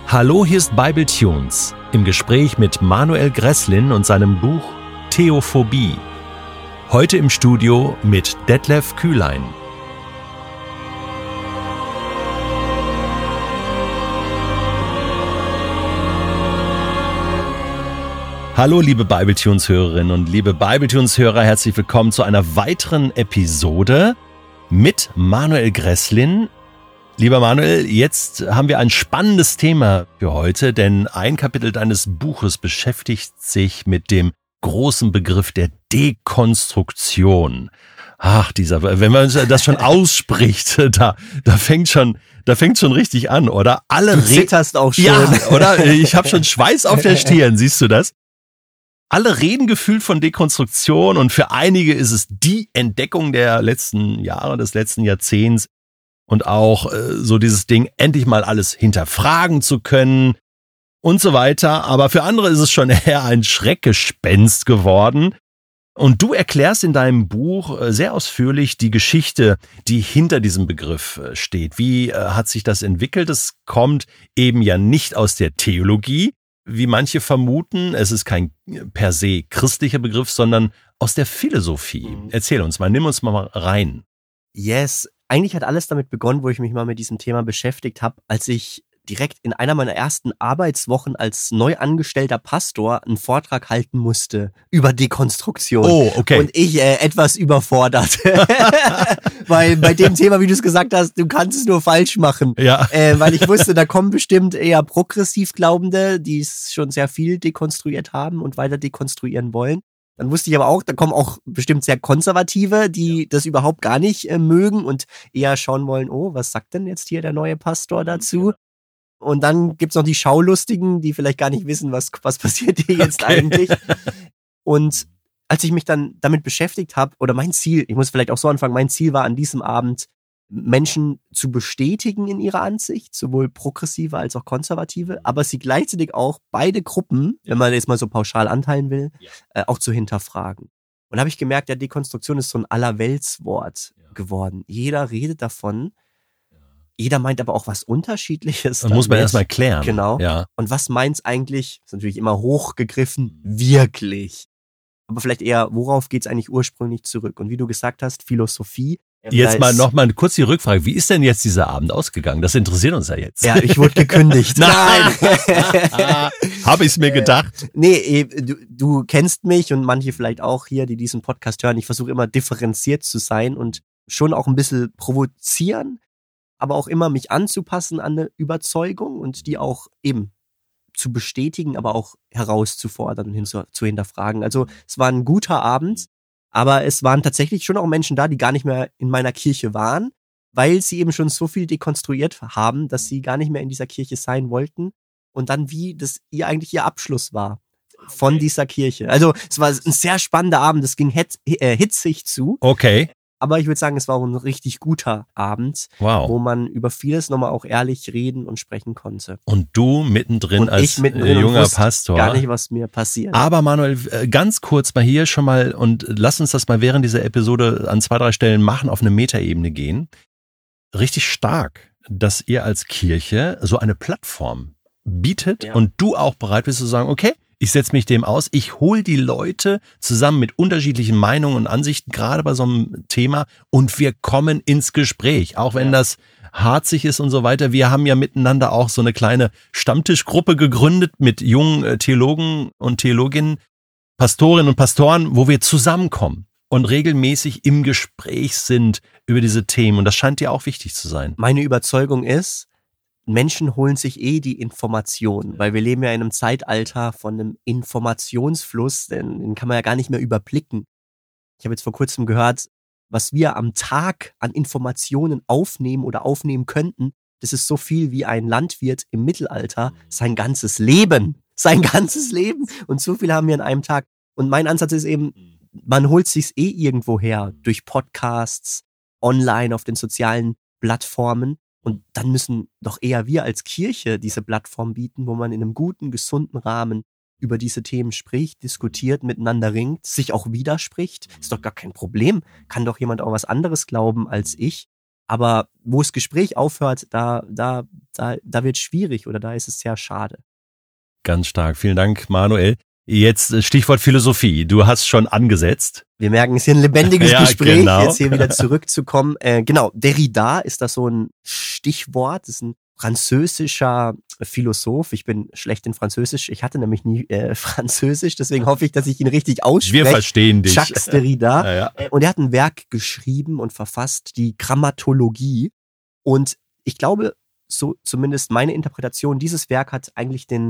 Hallo, hier ist Bibletunes im Gespräch mit Manuel Gresslin und seinem Buch Theophobie. Heute im Studio mit Detlef Kühlein. Hallo liebe Bibletunes-Hörerinnen und liebe Bibletunes-Hörer, herzlich willkommen zu einer weiteren Episode mit Manuel Gresslin. Lieber Manuel, jetzt haben wir ein spannendes Thema für heute, denn ein Kapitel deines Buches beschäftigt sich mit dem großen Begriff der Dekonstruktion. Ach, wenn man das schon ausspricht, da fängt schon richtig an, oder? Du zitterst auch schon. Ja, oder? Ich habe schon Schweiß auf der Stirn, siehst du das? Alle reden gefühlt von Dekonstruktion und für einige ist es die Entdeckung der letzten Jahre, des letzten Jahrzehnts. Und auch so dieses Ding, endlich mal alles hinterfragen zu können und so weiter. Aber für andere ist es schon eher ein Schreckgespenst geworden. Und du erklärst in deinem Buch sehr ausführlich die Geschichte, die hinter diesem Begriff steht. Wie hat sich das entwickelt? Es kommt eben ja nicht aus der Theologie, wie manche vermuten. Es ist kein per se christlicher Begriff, sondern aus der Philosophie. Erzähl uns mal, nimm uns mal rein. Yes. Eigentlich hat alles damit begonnen, wo ich mich mal mit diesem Thema beschäftigt habe, als ich direkt in einer meiner ersten Arbeitswochen als neu angestellter Pastor einen Vortrag halten musste über Dekonstruktion. Oh, okay. Und ich etwas überfordert. Weil bei dem Thema, wie du es gesagt hast, du kannst es nur falsch machen. Ja. Weil ich wusste, da kommen bestimmt eher progressiv Glaubende, die es schon sehr viel dekonstruiert haben und weiter dekonstruieren wollen. Dann wusste ich aber auch, da kommen auch bestimmt sehr Konservative, die das überhaupt gar nicht mögen und eher schauen wollen, oh, was sagt denn jetzt hier der neue Pastor dazu? Und dann gibt's noch die Schaulustigen, die vielleicht gar nicht wissen, was passiert hier jetzt eigentlich. Und als ich mich dann damit beschäftigt habe, oder mein Ziel, ich muss vielleicht auch so anfangen, mein Ziel war an diesem Abend, Menschen zu bestätigen in ihrer Ansicht, sowohl progressive als auch konservative, aber sie gleichzeitig auch beide Gruppen, wenn man jetzt mal so pauschal anteilen will, auch zu hinterfragen. Und da habe ich gemerkt, ja, Dekonstruktion ist so ein Allerweltswort geworden. Jeder redet davon, jeder meint aber auch was Unterschiedliches. Das muss man erstmal klären. Genau. Ja. Und was meint's eigentlich, ist natürlich immer hochgegriffen, wirklich. Aber vielleicht eher, worauf geht's eigentlich ursprünglich zurück? Und wie du gesagt hast, Philosophie. Jetzt noch mal kurz die Rückfrage. Wie ist denn jetzt dieser Abend ausgegangen? Das interessiert uns ja jetzt. Ja, ich wurde gekündigt. Nein! Habe ich's mir gedacht. Nee, du kennst mich und manche vielleicht auch hier, die diesen Podcast hören. Ich versuche immer differenziert zu sein und schon auch ein bisschen provozieren, aber auch immer mich anzupassen an eine Überzeugung und die auch eben zu bestätigen, aber auch herauszufordern und zu hinterfragen. Also es war ein guter Abend. Aber es waren tatsächlich schon auch Menschen da, die gar nicht mehr in meiner Kirche waren, weil sie eben schon so viel dekonstruiert haben, dass sie gar nicht mehr in dieser Kirche sein wollten. Und dann wie das eigentlich ihr Abschluss war von dieser Kirche. Also es war ein sehr spannender Abend, es ging hitzig zu. Okay. Aber ich würde sagen, es war auch ein richtig guter Abend, wo man über vieles nochmal auch ehrlich reden und sprechen konnte. Und du mittendrin und als mittendrin junger Pastor. Gar nicht, was mir passiert. Aber Manuel, ganz kurz mal hier schon mal und lass uns das mal während dieser Episode an 2, 3 Stellen machen, auf eine Metaebene gehen. Richtig stark, dass ihr als Kirche so eine Plattform bietet und du auch bereit bist zu sagen, okay, ich setze mich dem aus, ich hole die Leute zusammen mit unterschiedlichen Meinungen und Ansichten, gerade bei so einem Thema, und wir kommen ins Gespräch, auch wenn das harzig ist und so weiter. Wir haben ja miteinander auch so eine kleine Stammtischgruppe gegründet mit jungen Theologen und Theologinnen, Pastorinnen und Pastoren, wo wir zusammenkommen und regelmäßig im Gespräch sind über diese Themen. Und das scheint dir auch wichtig zu sein. Meine Überzeugung ist, Menschen holen sich die Informationen, weil wir leben ja in einem Zeitalter von einem Informationsfluss, den kann man ja gar nicht mehr überblicken. Ich habe jetzt vor kurzem gehört, was wir am Tag an Informationen aufnehmen oder aufnehmen könnten, das ist so viel wie ein Landwirt im Mittelalter sein ganzes Leben. Und so viel haben wir an einem Tag. Und mein Ansatz ist eben, man holt sich's irgendwo her, durch Podcasts, online auf den sozialen Plattformen. Und dann müssen doch eher wir als Kirche diese Plattform bieten, wo man in einem guten, gesunden Rahmen über diese Themen spricht, diskutiert, miteinander ringt, sich auch widerspricht. Ist doch gar kein Problem. Kann doch jemand auch was anderes glauben als ich. Aber wo das Gespräch aufhört, da wird es schwierig oder da ist es sehr schade. Ganz stark. Vielen Dank, Manuel. Jetzt Stichwort Philosophie. Du hast schon angesetzt. Wir merken, es ist hier ein lebendiges Ja, Gespräch, genau. jetzt hier wieder zurückzukommen. Genau, Derrida ist das so ein Stichwort, das ist ein französischer Philosoph. Ich bin schlecht in Französisch, ich hatte nämlich nie Französisch, deswegen hoffe ich, dass ich ihn richtig ausspreche. Wir verstehen dich. Jacques Derrida. Ja. Und er hat ein Werk geschrieben und verfasst, die Grammatologie. Und ich glaube, so zumindest meine Interpretation, dieses Werk hat eigentlich den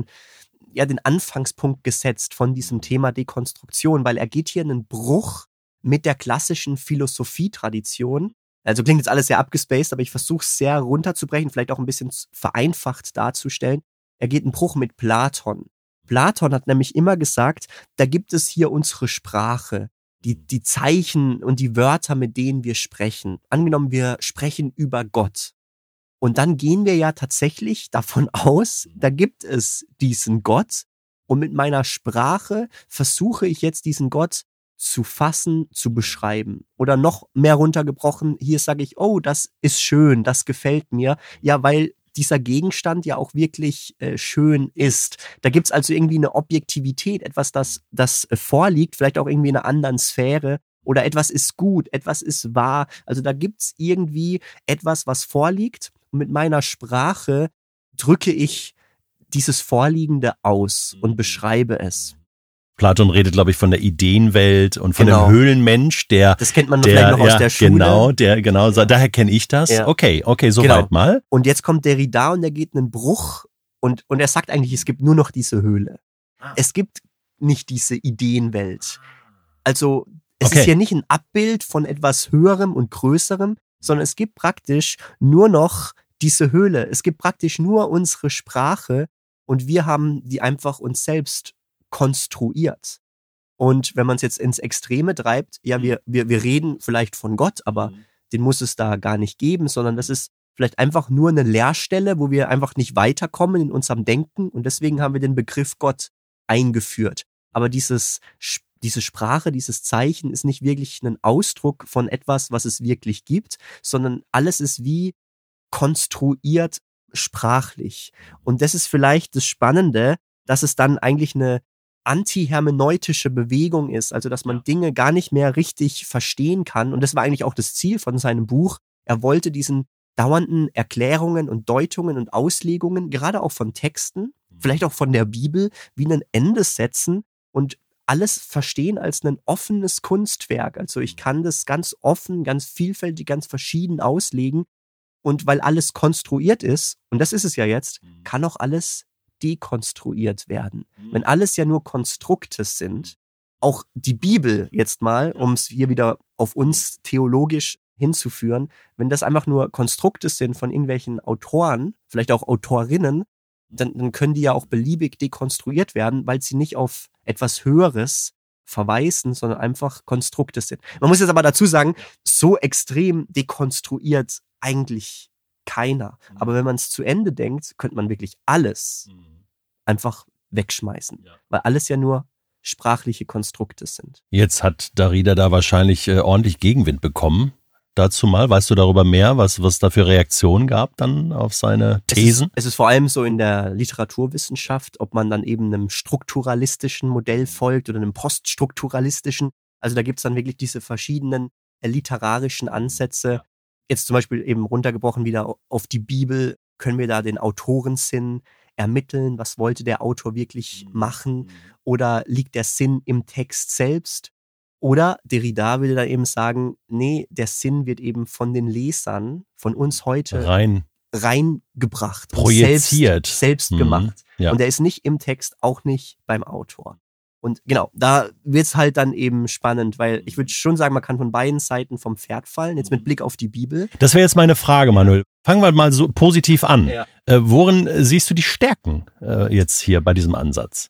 Anfangspunkt gesetzt von diesem Thema Dekonstruktion, weil er geht hier in einen Bruch mit der klassischen Philosophietradition. Also klingt jetzt alles sehr abgespaced, aber ich versuche es sehr runterzubrechen, vielleicht auch ein bisschen vereinfacht darzustellen. Er geht einen Bruch mit Platon. Platon hat nämlich immer gesagt, da gibt es hier unsere Sprache, die Zeichen und die Wörter, mit denen wir sprechen. Angenommen, wir sprechen über Gott. Und dann gehen wir ja tatsächlich davon aus, da gibt es diesen Gott und mit meiner Sprache versuche ich jetzt diesen Gott zu fassen, zu beschreiben. Oder noch mehr runtergebrochen, hier sage ich, oh, das ist schön, das gefällt mir. Ja, weil dieser Gegenstand ja auch wirklich schön ist. Da gibt's also irgendwie eine Objektivität, etwas, das vorliegt, vielleicht auch irgendwie in einer anderen Sphäre. Oder etwas ist gut, etwas ist wahr. Also da gibt's irgendwie etwas, was vorliegt. Und mit meiner Sprache drücke ich dieses Vorliegende aus und beschreibe es. Platon redet, glaube ich, von der Ideenwelt und von Genau. dem Höhlenmensch, Das kennt man vielleicht noch aus der Schule. Genau, daher kenne ich das. Ja. Okay, soweit Genau. mal. Und jetzt kommt Derrida und er geht einen Bruch und er sagt eigentlich, es gibt nur noch diese Höhle. Es gibt nicht diese Ideenwelt. Also es ist hier nicht ein Abbild von etwas Höherem und Größerem, sondern es gibt praktisch nur noch diese Höhle. Es gibt praktisch nur unsere Sprache und wir haben die einfach uns selbst konstruiert. Und wenn man es jetzt ins Extreme treibt, ja, wir reden vielleicht von Gott, aber den muss es da gar nicht geben, sondern das ist vielleicht einfach nur eine Leerstelle, wo wir einfach nicht weiterkommen in unserem Denken und deswegen haben wir den Begriff Gott eingeführt. Aber diese Sprache, dieses Zeichen ist nicht wirklich ein Ausdruck von etwas, was es wirklich gibt, sondern alles ist wie konstruiert sprachlich. Und das ist vielleicht das Spannende, dass es dann eigentlich eine antihermeneutische Bewegung ist, also dass man Dinge gar nicht mehr richtig verstehen kann. Und das war eigentlich auch das Ziel von seinem Buch. Er wollte diesen dauernden Erklärungen und Deutungen und Auslegungen, gerade auch von Texten, vielleicht auch von der Bibel, wie ein Ende setzen und alles verstehen als ein offenes Kunstwerk. Also ich kann das ganz offen, ganz vielfältig, ganz verschieden auslegen. Und weil alles konstruiert ist, und das ist es ja jetzt, kann auch alles dekonstruiert werden. Wenn alles ja nur Konstrukte sind, auch die Bibel jetzt mal, um es hier wieder auf uns theologisch hinzuführen, wenn das einfach nur Konstrukte sind von irgendwelchen Autoren, vielleicht auch Autorinnen, dann können die ja auch beliebig dekonstruiert werden, weil sie nicht auf etwas Höheres verweisen, sondern einfach Konstrukte sind. Man muss jetzt aber dazu sagen, so extrem dekonstruiert eigentlich keiner. Aber wenn man es zu Ende denkt, könnte man wirklich alles einfach wegschmeißen, weil alles ja nur sprachliche Konstrukte sind. Jetzt hat Derrida da wahrscheinlich ordentlich Gegenwind bekommen. Dazu mal, weißt du darüber mehr, was da für Reaktionen gab dann auf seine Thesen? Es ist vor allem so in der Literaturwissenschaft, ob man dann eben einem strukturalistischen Modell folgt oder einem poststrukturalistischen. Also da gibt es dann wirklich diese verschiedenen literarischen Ansätze. Jetzt zum Beispiel eben runtergebrochen wieder auf die Bibel, können wir da den Autorensinn ermitteln, was wollte der Autor wirklich machen oder liegt der Sinn im Text selbst? Oder Derrida würde da eben sagen, nee, der Sinn wird eben von den Lesern, von uns heute reingebracht, projiziert, selbst gemacht. Ja. Und der ist nicht im Text, auch nicht beim Autor. Und genau, da wird's halt dann eben spannend, weil ich würde schon sagen, man kann von beiden Seiten vom Pferd fallen, jetzt mit Blick auf die Bibel. Das wäre jetzt meine Frage, Manuel. Fangen wir mal so positiv an. Ja. Worin siehst du die Stärken jetzt hier bei diesem Ansatz?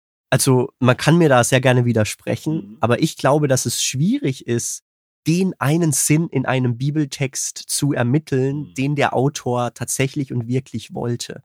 Also man kann mir da sehr gerne widersprechen, aber ich glaube, dass es schwierig ist, den einen Sinn in einem Bibeltext zu ermitteln, den der Autor tatsächlich und wirklich wollte.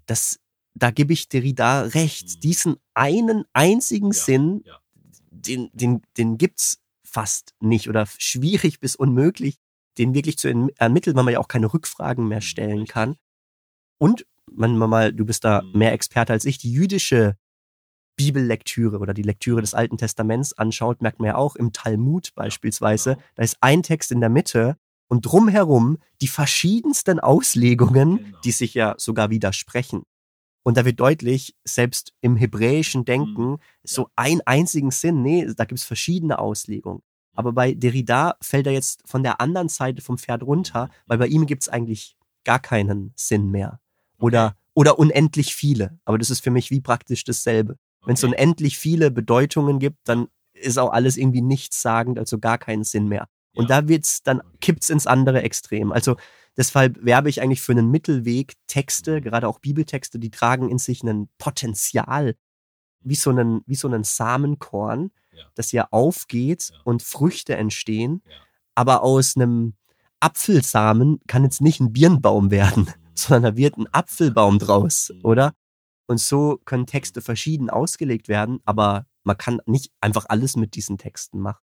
Da gebe ich Derrida recht. Diesen einen einzigen Sinn, den gibt's fast nicht oder schwierig bis unmöglich, den wirklich zu ermitteln, weil man ja auch keine Rückfragen mehr stellen kann. Und, du bist da mehr Experte als ich, die jüdische Bibellektüre oder die Lektüre des Alten Testaments anschaut, merkt man ja auch im Talmud beispielsweise, da ist ein Text in der Mitte und drumherum die verschiedensten Auslegungen, die sich ja sogar widersprechen. Und da wird deutlich, selbst im hebräischen Denken, so einen einzigen Sinn, nee, da gibt es verschiedene Auslegungen. Aber bei Derrida fällt er jetzt von der anderen Seite vom Pferd runter, weil bei ihm gibt es eigentlich gar keinen Sinn mehr. Oder unendlich viele. Aber das ist für mich wie praktisch dasselbe. Wenn es unendlich viele Bedeutungen gibt, dann ist auch alles irgendwie nichtssagend, also gar keinen Sinn mehr. Und da kippt's ins andere Extrem. Also deshalb werbe ich eigentlich für einen Mittelweg. Texte, gerade auch Bibeltexte, die tragen in sich ein Potenzial, wie so einen Samenkorn, das ja aufgeht und Früchte entstehen. Aber aus einem Apfelsamen kann jetzt nicht ein Birnbaum werden, sondern da wird ein Apfelbaum draus, oder? Und so können Texte verschieden ausgelegt werden, aber man kann nicht einfach alles mit diesen Texten machen.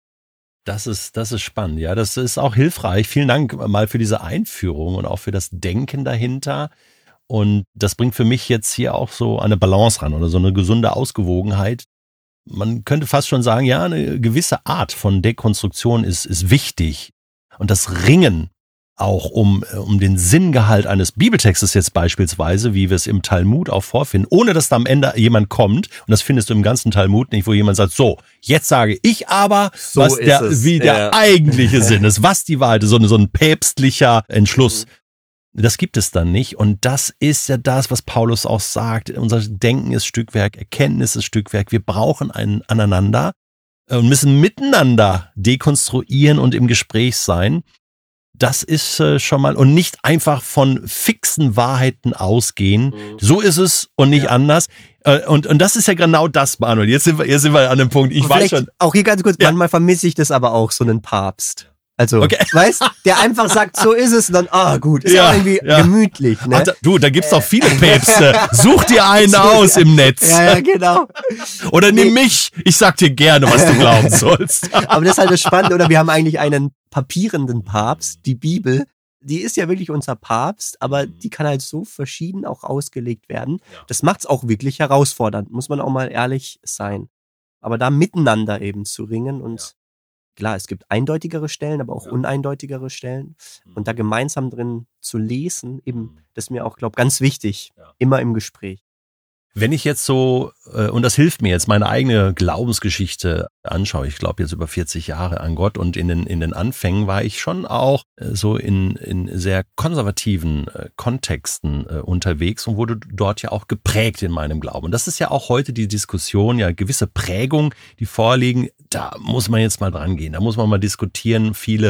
Das ist spannend, ja. Das ist auch hilfreich. Vielen Dank mal für diese Einführung und auch für das Denken dahinter. Und das bringt für mich jetzt hier auch so eine Balance ran oder so eine gesunde Ausgewogenheit. Man könnte fast schon sagen, ja, eine gewisse Art von Dekonstruktion ist wichtig. Und das Ringen auch um den Sinngehalt eines Bibeltextes jetzt beispielsweise, wie wir es im Talmud auch vorfinden, ohne dass da am Ende jemand kommt, und das findest du im ganzen Talmud nicht, wo jemand sagt, so, jetzt sage ich aber, so was der eigentliche Sinn ist, was die Wahrheit ist, so ein päpstlicher Entschluss. Das gibt es dann nicht. Und das ist ja das, was Paulus auch sagt. Unser Denken ist Stückwerk, Erkenntnis ist Stückwerk. Wir brauchen ein aneinander und müssen miteinander dekonstruieren und im Gespräch sein. Das ist schon mal, und nicht einfach von fixen Wahrheiten ausgehen. So ist es und nicht anders. Und das ist ja genau das, Manuel. Jetzt sind wir an dem Punkt. Ich weiß schon. Auch hier ganz kurz, manchmal vermisse ich das aber auch, so einen Papst. Also, weißt, der einfach sagt, so ist es, und dann, gut, ist auch irgendwie gemütlich, ne? Da gibt's doch viele Päpste. Such dir einen aus im Netz. Ja, genau. Oder nimm mich. Ich sag dir gerne, was du glauben sollst. Aber das ist halt das Spannende, oder wir haben eigentlich einen papierenden Papst, die Bibel, die ist ja wirklich unser Papst, aber die kann halt so verschieden auch ausgelegt werden. Das macht's auch wirklich herausfordernd, muss man auch mal ehrlich sein. Aber da miteinander eben zu ringen und klar, es gibt eindeutigere Stellen, aber auch uneindeutigere Stellen. Und da gemeinsam drin zu lesen, eben, das ist mir auch, glaube ich, ganz wichtig, immer im Gespräch. Wenn ich jetzt so, und das hilft mir jetzt, meine eigene Glaubensgeschichte anschaue, ich glaube jetzt über 40 Jahre an Gott, und in den Anfängen war ich schon auch so in sehr konservativen Kontexten unterwegs und wurde dort ja auch geprägt in meinem Glauben. Und das ist ja auch heute die Diskussion, ja, gewisse Prägungen, die vorliegen, da muss man jetzt mal dran gehen, da muss man mal diskutieren.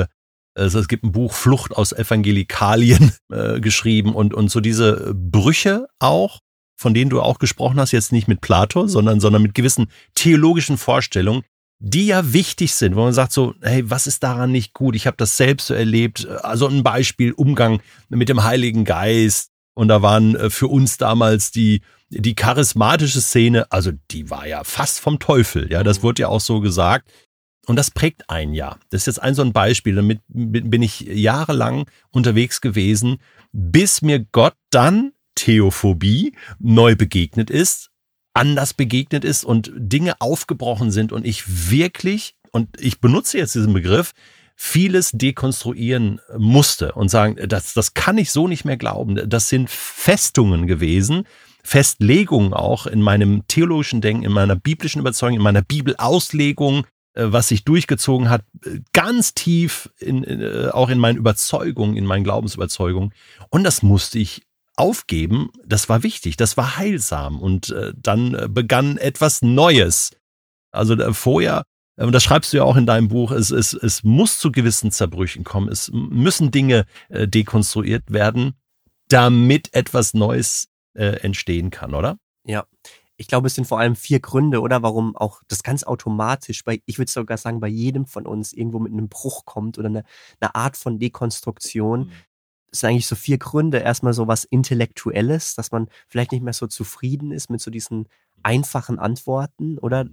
Es gibt ein Buch Flucht aus Evangelikalien geschrieben und so diese Brüche auch, von denen du auch gesprochen hast, jetzt nicht mit Plato, sondern mit gewissen theologischen Vorstellungen, die ja wichtig sind, wo man sagt so, hey, was ist daran nicht gut? Ich habe das selbst so erlebt. Also ein Beispiel, Umgang mit dem Heiligen Geist. Und da waren für uns damals die charismatische Szene, also die war ja fast vom Teufel. Ja, das wurde ja auch so gesagt. Und das prägt ein Jahr. Das ist jetzt so ein Beispiel. Damit bin ich jahrelang unterwegs gewesen, bis mir Gott dann Theophobie neu begegnet ist, anders begegnet ist und Dinge aufgebrochen sind und ich wirklich, und ich benutze jetzt diesen Begriff, vieles dekonstruieren musste und sagen, das kann ich so nicht mehr glauben. Das sind Festungen gewesen, Festlegungen auch in meinem theologischen Denken, in meiner biblischen Überzeugung, in meiner Bibelauslegung, was sich durchgezogen hat, ganz tief auch in meinen Überzeugungen, in meinen Glaubensüberzeugungen. Und das musste ich aufgeben, das war wichtig, das war heilsam und dann begann etwas Neues. Also vorher, und das schreibst du ja auch in deinem Buch, es muss zu gewissen Zerbrüchen kommen, es müssen Dinge dekonstruiert werden, damit etwas Neues entstehen kann, oder? Ja, ich glaube, es sind vor allem 4 Gründe, oder warum auch das ganz automatisch, ich würde sogar sagen, bei jedem von uns irgendwo mit einem Bruch kommt oder eine Art von Dekonstruktion. Das sind eigentlich so 4 Gründe. Erstmal so was Intellektuelles, dass man vielleicht nicht mehr so zufrieden ist mit so diesen einfachen Antworten, oder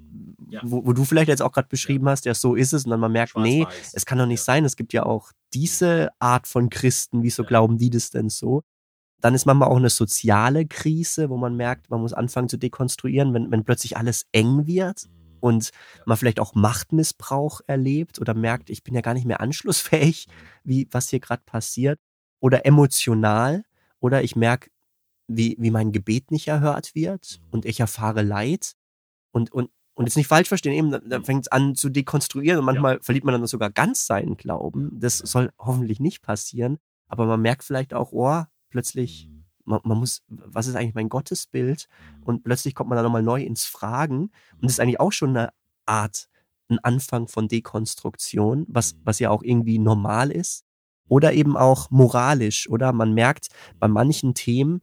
wo du vielleicht jetzt auch gerade beschrieben hast, ja, so ist es. Und dann man merkt, nee, es kann doch nicht sein. Es gibt ja auch diese Art von Christen. Wieso glauben die das denn so? Dann ist manchmal auch eine soziale Krise, wo man merkt, man muss anfangen zu dekonstruieren, wenn plötzlich alles eng wird und man vielleicht auch Machtmissbrauch erlebt oder merkt, ich bin ja gar nicht mehr anschlussfähig, was hier gerade passiert. Oder emotional. Oder ich merke, wie mein Gebet nicht erhört wird und ich erfahre Leid. Und jetzt nicht falsch verstehen, eben, dann fängt es an zu dekonstruieren und manchmal verliert man dann sogar ganz seinen Glauben. Das soll hoffentlich nicht passieren. Aber man merkt vielleicht auch, plötzlich, man muss, was ist eigentlich mein Gottesbild? Und plötzlich kommt man dann nochmal neu ins Fragen. Und das ist eigentlich auch schon eine Art, ein Anfang von Dekonstruktion, was ja auch irgendwie normal ist. Oder eben auch moralisch, oder? Man merkt bei manchen Themen,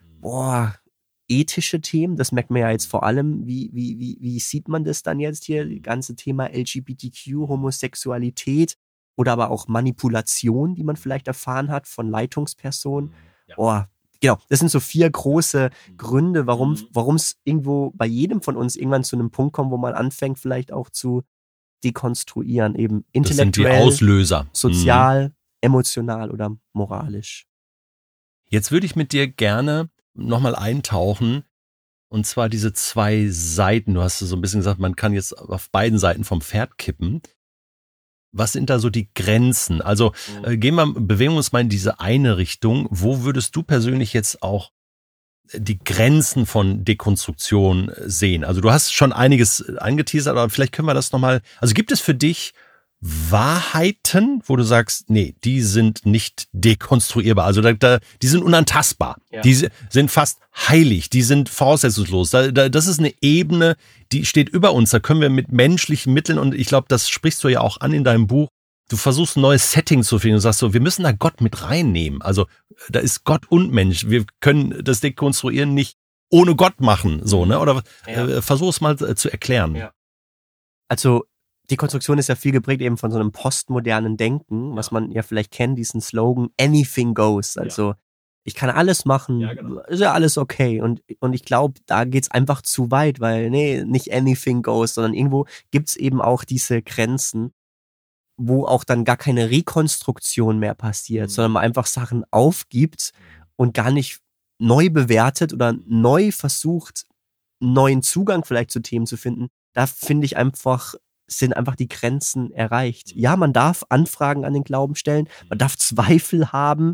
ethische Themen, das merkt man ja jetzt vor allem, wie sieht man das dann jetzt hier? Das ganze Thema LGBTQ, Homosexualität oder aber auch Manipulation, die man vielleicht erfahren hat von Leitungspersonen. Genau, das sind so 4 große Gründe, warum es irgendwo bei jedem von uns irgendwann zu einem Punkt kommt, wo man anfängt vielleicht auch zu dekonstruieren, eben intellektuell, das sind die Auslöser. Sozial, emotional oder moralisch. Jetzt würde ich mit dir gerne nochmal eintauchen, und zwar diese 2 Seiten. Du hast so ein bisschen gesagt, man kann jetzt auf beiden Seiten vom Pferd kippen. Was sind da so die Grenzen? Also bewegen wir uns mal in diese eine Richtung. Wo würdest du persönlich jetzt auch die Grenzen von Dekonstruktion sehen? Also du hast schon einiges angeteasert, aber vielleicht können wir das nochmal, also gibt es für dich Wahrheiten, wo du sagst, nee, die sind nicht dekonstruierbar, also die sind unantastbar, die sind fast heilig, die sind voraussetzungslos, das ist eine Ebene, die steht über uns, da können wir mit menschlichen Mitteln, und ich glaube, das sprichst du ja auch an in deinem Buch, du versuchst ein neues Setting zu finden und sagst so, wir müssen da Gott mit reinnehmen, also da ist Gott und Mensch, wir können das Dekonstruieren nicht ohne Gott machen, so, ne? Oder versuch es mal zu erklären. Ja. Also Dekonstruktion ist ja viel geprägt eben von so einem postmodernen Denken, was man ja vielleicht kennt, diesen Slogan, anything goes. Also ich kann alles machen, ist ja alles okay. Und ich glaube, da geht's einfach zu weit, weil nicht anything goes, sondern irgendwo gibt's eben auch diese Grenzen, wo auch dann gar keine Rekonstruktion mehr passiert, sondern man einfach Sachen aufgibt und gar nicht neu bewertet oder neu versucht, einen neuen Zugang vielleicht zu Themen zu finden. Da finde ich sind einfach die Grenzen erreicht. Ja, man darf Anfragen an den Glauben stellen, man darf Zweifel haben,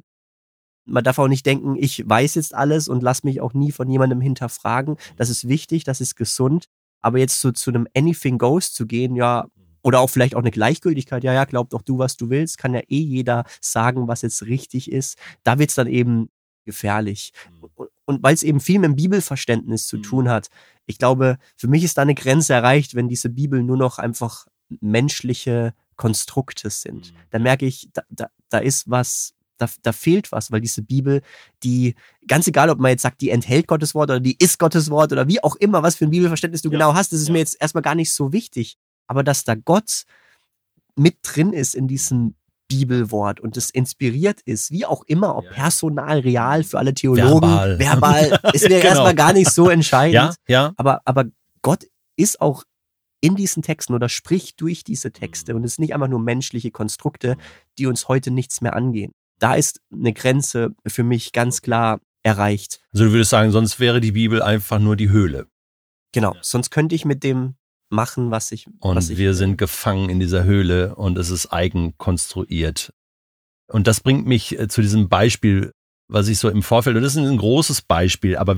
man darf auch nicht denken, ich weiß jetzt alles und lass mich auch nie von jemandem hinterfragen. Das ist wichtig, das ist gesund. Aber jetzt zu einem Anything Goes zu gehen, oder auch vielleicht auch eine Gleichgültigkeit, glaub doch du, was du willst, kann ja jeder sagen, was jetzt richtig ist. Da wird's dann eben gefährlich. Und weil es eben viel mit dem Bibelverständnis zu tun hat, ich glaube, für mich ist da eine Grenze erreicht, wenn diese Bibel nur noch einfach menschliche Konstrukte sind. Da merke ich, da ist was, da fehlt was, weil diese Bibel, die, ganz egal, ob man jetzt sagt, die enthält Gottes Wort oder die ist Gottes Wort oder wie auch immer, was für ein Bibelverständnis du genau hast, das ist mir jetzt erstmal gar nicht so wichtig. Aber dass da Gott mit drin ist in diesem Bibelwort und es inspiriert ist, wie auch immer, ob personal, real, für alle Theologen, verbal ist mir erstmal gar nicht so entscheidend. Aber Gott ist auch in diesen Texten oder spricht durch diese Texte und es sind nicht einfach nur menschliche Konstrukte, die uns heute nichts mehr angehen. Da ist eine Grenze für mich ganz klar erreicht. Also du würdest sagen, sonst wäre die Bibel einfach nur die Höhle. Genau, sonst könnte ich mit dem machen, was ich wir sind gefangen in dieser Höhle und es ist eigen konstruiert. Und das bringt mich zu diesem Beispiel, was ich so im Vorfeld, und das ist ein großes Beispiel, aber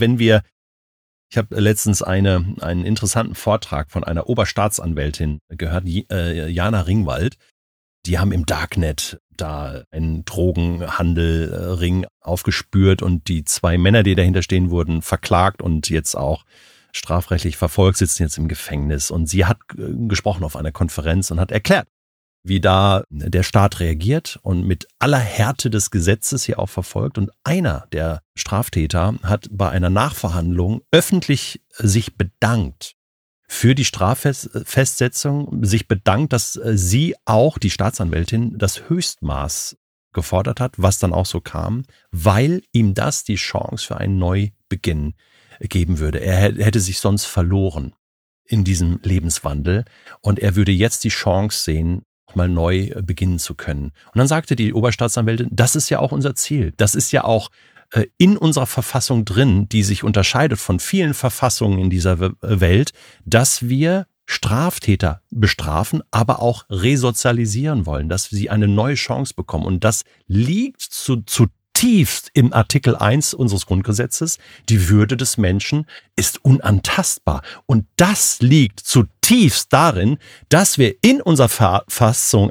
ich habe letztens einen interessanten Vortrag von einer Oberstaatsanwältin gehört, Jana Ringwald. Die haben im Darknet da einen Drogenhandelring aufgespürt und die 2 Männer, die dahinter stehen, wurden verklagt und jetzt auch strafrechtlich verfolgt, sitzen jetzt im Gefängnis. Und sie hat gesprochen auf einer Konferenz und hat erklärt, wie da der Staat reagiert und mit aller Härte des Gesetzes hier auch verfolgt. Und einer der Straftäter hat bei einer Nachverhandlung öffentlich sich bedankt für die Straffestsetzung, sich bedankt, dass sie auch, die Staatsanwältin, das Höchstmaß gefordert hat, was dann auch so kam, weil ihm das die Chance für einen Neubeginn geben würde. Er hätte sich sonst verloren. in diesem Lebenswandel und er würde jetzt die Chance sehen, mal neu beginnen zu können. Und dann sagte die Oberstaatsanwältin, das ist ja auch unser Ziel. Das ist ja auch in unserer Verfassung drin, die sich unterscheidet von vielen Verfassungen in dieser Welt, dass wir Straftäter bestrafen, aber auch resozialisieren wollen, dass sie eine neue Chance bekommen. Und das liegt zutiefst im Artikel 1 unseres Grundgesetzes. Die Würde des Menschen ist unantastbar. Und das liegt zutiefst darin, dass wir in unserer Verfassung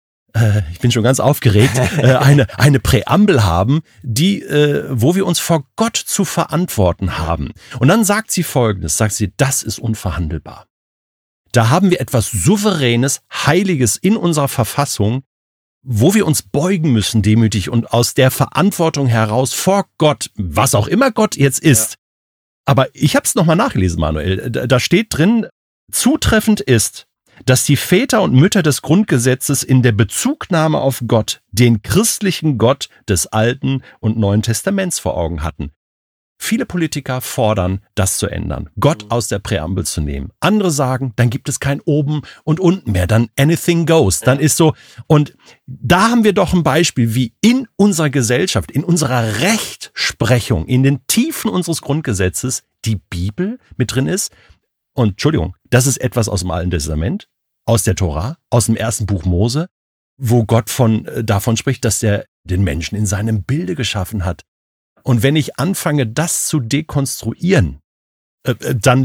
ich bin schon ganz aufgeregt, eine Präambel haben, wo wir uns vor Gott zu verantworten haben. Und dann sagt sie Folgendes, das ist unverhandelbar. Da haben wir etwas Souveränes, Heiliges in unserer Verfassung, wo wir uns beugen müssen demütig und aus der Verantwortung heraus vor Gott, was auch immer Gott jetzt ist. Ja. Aber ich habe es nochmal nachgelesen, Manuel. Da steht drin, zutreffend ist, dass die Väter und Mütter des Grundgesetzes in der Bezugnahme auf Gott den christlichen Gott des Alten und Neuen Testaments vor Augen hatten. Viele Politiker fordern, das zu ändern, Gott aus der Präambel zu nehmen. Andere sagen, dann gibt es kein Oben und Unten mehr, dann anything goes, dann ist so. Und da haben wir doch ein Beispiel, wie in unserer Gesellschaft, in unserer Rechtsprechung, in den Tiefen unseres Grundgesetzes die Bibel mit drin ist. Und Entschuldigung, das ist etwas aus dem Alten Testament, aus der Tora, aus dem ersten Buch Mose, wo Gott davon spricht, dass er den Menschen in seinem Bilde geschaffen hat. Und wenn ich anfange, das zu dekonstruieren, dann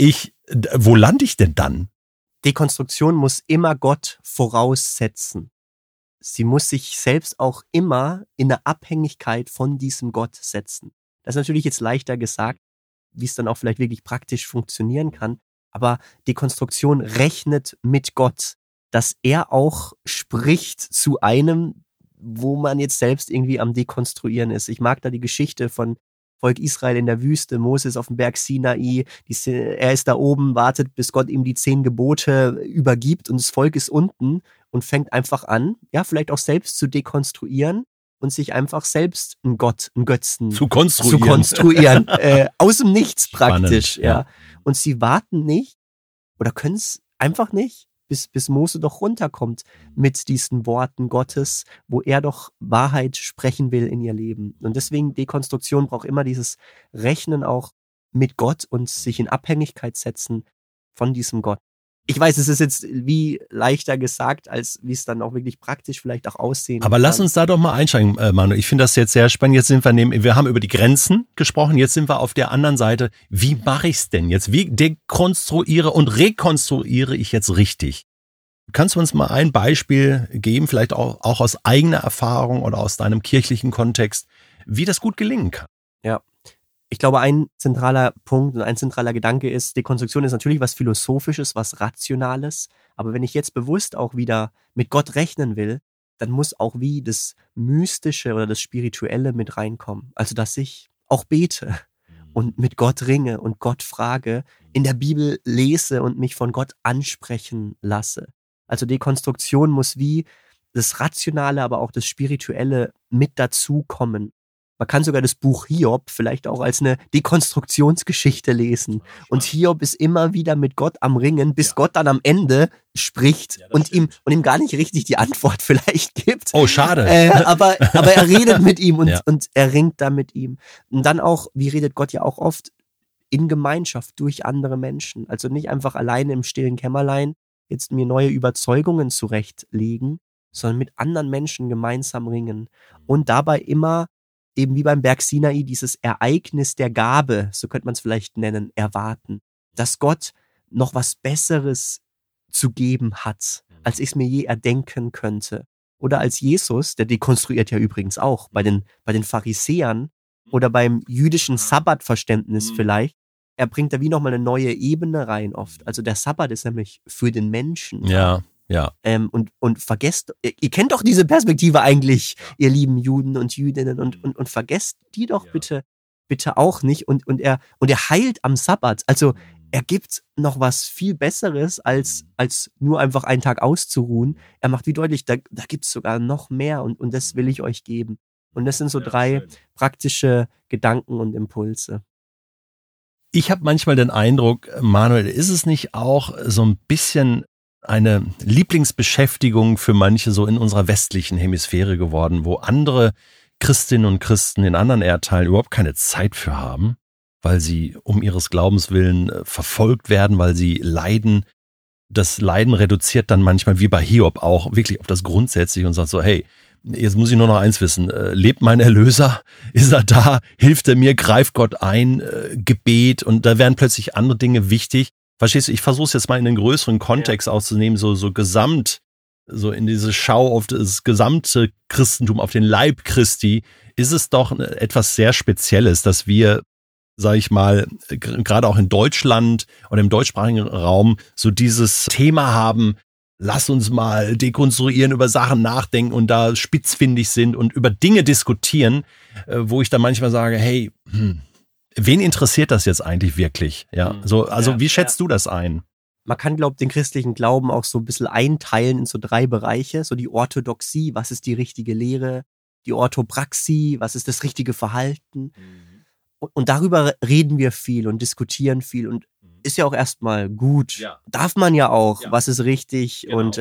wo lande ich denn dann? Dekonstruktion muss immer Gott voraussetzen. Sie muss sich selbst auch immer in eine Abhängigkeit von diesem Gott setzen. Das ist natürlich jetzt leichter gesagt, wie es dann auch vielleicht wirklich praktisch funktionieren kann. Aber Dekonstruktion rechnet mit Gott, dass er auch spricht zu einem, wo man jetzt selbst irgendwie am Dekonstruieren ist. Ich mag da die Geschichte von Volk Israel in der Wüste, Moses auf dem Berg Sinai, er ist da oben, wartet, bis Gott ihm die 10 Gebote übergibt und das Volk ist unten und fängt einfach an, ja, vielleicht auch selbst zu dekonstruieren und sich einfach selbst einen Götzen zu konstruieren. Aus dem Nichts praktisch. Spannend, ja. Und sie warten nicht oder können es einfach nicht, bis Mose doch runterkommt mit diesen Worten Gottes, wo er doch Wahrheit sprechen will in ihr Leben. Und deswegen Dekonstruktion braucht immer dieses Rechnen auch mit Gott und sich in Abhängigkeit setzen von diesem Gott. Ich weiß, es ist jetzt wie leichter gesagt, als wie es dann auch wirklich praktisch vielleicht auch aussehen kann. Aber lass uns da doch mal einsteigen, Manu. Ich finde das jetzt sehr spannend. Jetzt sind wir haben über die Grenzen gesprochen, jetzt sind wir auf der anderen Seite. Wie mache ich es denn jetzt? Wie dekonstruiere und rekonstruiere ich jetzt richtig? Kannst du uns mal ein Beispiel geben, vielleicht auch aus eigener Erfahrung oder aus deinem kirchlichen Kontext, wie das gut gelingen kann? Ja. Ich glaube, ein zentraler Punkt und ein zentraler Gedanke ist, Dekonstruktion ist natürlich was Philosophisches, was Rationales. Aber wenn ich jetzt bewusst auch wieder mit Gott rechnen will, dann muss auch wie das Mystische oder das Spirituelle mit reinkommen. Also, dass ich auch bete und mit Gott ringe und Gott frage, in der Bibel lese und mich von Gott ansprechen lasse. Also Dekonstruktion muss wie das Rationale, aber auch das Spirituelle mit dazukommen. Man kann sogar das Buch Hiob vielleicht auch als eine Dekonstruktionsgeschichte lesen. Und Hiob ist immer wieder mit Gott am Ringen, bis Gott dann am Ende spricht und ihm gar nicht richtig die Antwort vielleicht gibt. Oh, schade. Aber er redet mit ihm und er ringt da mit ihm. Und dann auch, wie redet Gott ja auch oft, in Gemeinschaft durch andere Menschen. Also nicht einfach alleine im stillen Kämmerlein jetzt mir neue Überzeugungen zurechtlegen, sondern mit anderen Menschen gemeinsam ringen. Und dabei immer eben wie beim Berg Sinai dieses Ereignis der Gabe, so könnte man es vielleicht nennen, erwarten. Dass Gott noch was Besseres zu geben hat, als ich es mir je erdenken könnte. Oder als Jesus, der dekonstruiert ja übrigens auch, bei den Pharisäern oder beim jüdischen Sabbatverständnis vielleicht, er bringt da wie nochmal eine neue Ebene rein oft. Also der Sabbat ist nämlich für den Menschen. Ja. Und vergesst, ihr kennt doch diese Perspektive eigentlich, ihr lieben Juden und Jüdinnen und vergesst die doch bitte auch nicht. Und er heilt am Sabbat. Also er gibt noch was viel Besseres, als nur einfach einen Tag auszuruhen. Er macht wie deutlich, da gibt es sogar noch mehr und das will ich euch geben. Und das sind so 3 praktische Gedanken und Impulse. Ich habe manchmal den Eindruck, Manuel, ist es nicht auch so ein bisschen eine Lieblingsbeschäftigung für manche so in unserer westlichen Hemisphäre geworden, wo andere Christinnen und Christen in anderen Erdteilen überhaupt keine Zeit für haben, weil sie um ihres Glaubens willen verfolgt werden, weil sie leiden. Das Leiden reduziert dann manchmal wie bei Hiob auch wirklich auf das Grundsätzliche und sagt so, hey, jetzt muss ich nur noch eins wissen, lebt mein Erlöser, ist er da, hilft er mir, greift Gott ein, Gebet, und da werden plötzlich andere Dinge wichtig. Verstehst du, ich versuche es jetzt mal in den größeren Kontext auszunehmen, so gesamt, so in diese Schau auf das gesamte Christentum, auf den Leib Christi, ist es doch etwas sehr Spezielles, dass wir, sage ich mal, gerade auch in Deutschland oder im deutschsprachigen Raum so dieses Thema haben, lass uns mal dekonstruieren, über Sachen nachdenken und da spitzfindig sind und über Dinge diskutieren, wo ich dann manchmal sage, hey, wen interessiert das jetzt eigentlich wirklich? Ja, also wie schätzt du das ein? Man kann, glaube ich, den christlichen Glauben auch so ein bisschen einteilen in so 3 Bereiche. So die Orthodoxie, was ist die richtige Lehre? Die Orthopraxie, was ist das richtige Verhalten? Und darüber reden wir viel und diskutieren viel und ist ja auch erstmal gut. Ja. Darf man ja auch, was ist richtig, genau. Und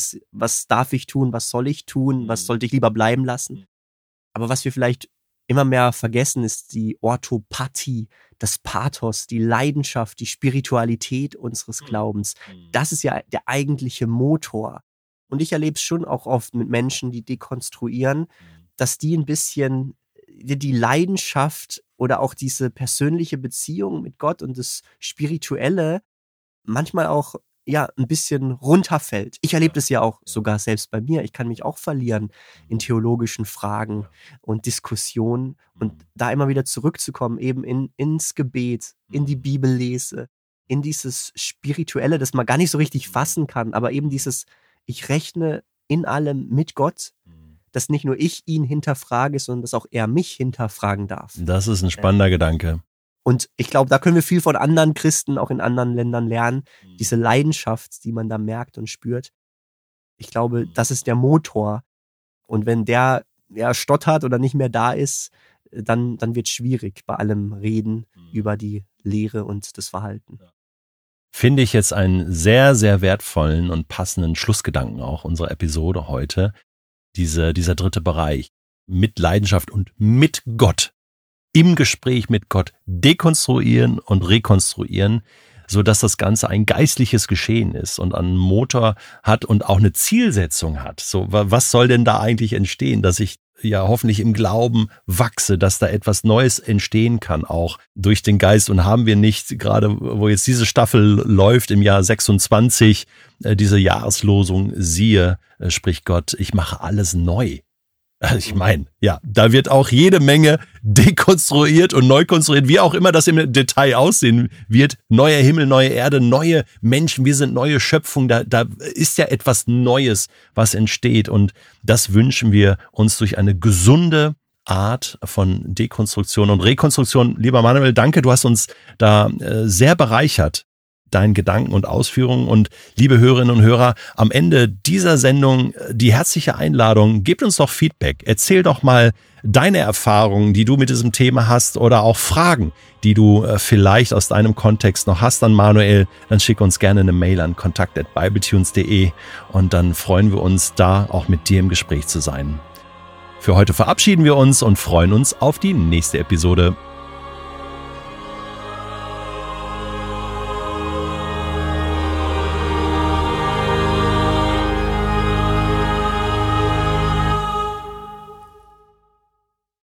was darf ich tun, was soll ich tun, was sollte ich lieber bleiben lassen? Aber was wir vielleicht immer mehr vergessen, ist die Orthopathie, das Pathos, die Leidenschaft, die Spiritualität unseres Glaubens. Das ist ja der eigentliche Motor. Und ich erlebe es schon auch oft mit Menschen, die dekonstruieren, dass die ein bisschen die Leidenschaft oder auch diese persönliche Beziehung mit Gott und das Spirituelle manchmal auch ein bisschen runterfällt. Ich erlebe das ja auch sogar selbst bei mir. Ich kann mich auch verlieren in theologischen Fragen und Diskussionen und da immer wieder zurückzukommen, eben ins Gebet, in die Bibellese, in dieses Spirituelle, das man gar nicht so richtig fassen kann, aber eben dieses, ich rechne in allem mit Gott, dass nicht nur ich ihn hinterfrage, sondern dass auch er mich hinterfragen darf. Das ist ein spannender Gedanke. Und ich glaube, da können wir viel von anderen Christen auch in anderen Ländern lernen. Diese Leidenschaft, die man da merkt und spürt. Ich glaube, das ist der Motor. Und wenn der stottert oder nicht mehr da ist, dann wird es schwierig bei allem Reden über die Lehre und das Verhalten. Finde ich jetzt einen sehr, sehr wertvollen und passenden Schlussgedanken auch unserer Episode heute. Dieser 3. Bereich, mit Leidenschaft und mit Gott, im Gespräch mit Gott dekonstruieren und rekonstruieren, so dass das Ganze ein geistliches Geschehen ist und einen Motor hat und auch eine Zielsetzung hat. So, was soll denn da eigentlich entstehen, dass ich ja hoffentlich im Glauben wachse, dass da etwas Neues entstehen kann, auch durch den Geist. Und haben wir nicht, gerade wo jetzt diese Staffel läuft im Jahr 26, diese Jahreslosung, siehe, spricht Gott, ich mache alles neu. Ich meine, da wird auch jede Menge dekonstruiert und neu konstruiert, wie auch immer das im Detail aussehen wird. Neuer Himmel, neue Erde, neue Menschen, wir sind neue Schöpfung. Da ist ja etwas Neues, was entsteht. Und das wünschen wir uns durch eine gesunde Art von Dekonstruktion und Rekonstruktion. Lieber Manuel, danke, du hast uns da sehr bereichert, deinen Gedanken und Ausführungen. Und liebe Hörerinnen und Hörer, am Ende dieser Sendung die herzliche Einladung, gebt uns doch Feedback. Erzähl doch mal deine Erfahrungen, die du mit diesem Thema hast oder auch Fragen, die du vielleicht aus deinem Kontext noch hast an Manuel. Dann schick uns gerne eine Mail an kontakt@bibletunes.de und dann freuen wir uns, da auch mit dir im Gespräch zu sein. Für heute verabschieden wir uns und freuen uns auf die nächste Episode.